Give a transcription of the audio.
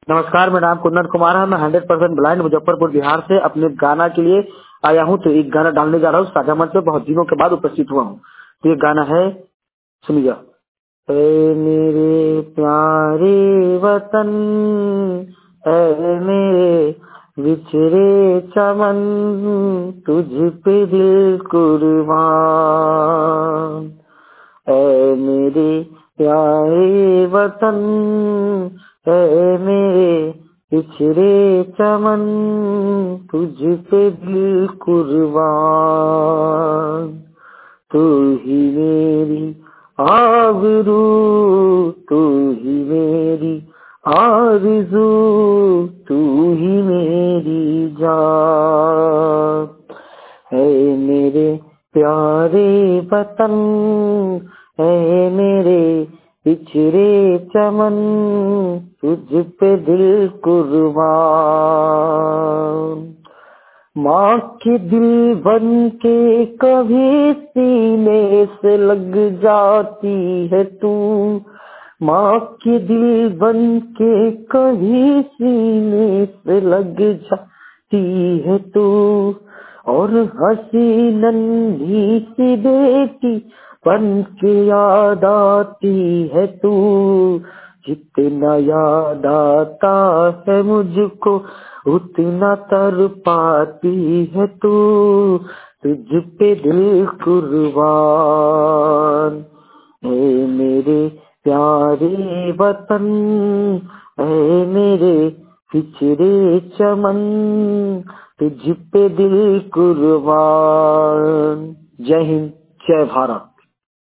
नमस्कार, मेरा नाम कुंदन कुमार है। मैं 100% ब्लाइंड मुजफ्फरपुर बिहार से अपने गाना के लिए आया हूँ। तो एक गाना डालने जा रहा हूँ। साझा मंच पे बहुत दिनों के बाद उपस्थित हुआ हूँ। तो ये गाना है, सुनिए। ऐ मेरे प्यारे वतन, ऐ मेरे बिछड़े चमन, तुझ पे दिल कुर्बान। ऐ मेरे प्यारे वतन, ऐ मेरे पिछड़े चमन, तुझ पे दिल कुर्बान। तू ही मेरी आबरू, तू ही मेरी आरज़ू, तू ही मेरी जान। है मेरे प्यारे वतन, है मेरे पिछड़े चमन, तुझ पे दिल कुर्बान। माँ के दिल बन के कभी सीने से लग जाती है तू, माँ के दिल बन के कभी सीने से लग जाती है तू। और हंसी नन्ही सी बेटी बन के याद आती है तू। जितना याद आता है मुझको, उतना तर पाती है तू। तुझ पे दिल कुर्बान। ऐ मेरे प्यारे वतन, ऐ मेरे पिछड़े चमन, तुझ पे दिल कुर्बान। जय हिंद, जय भारत।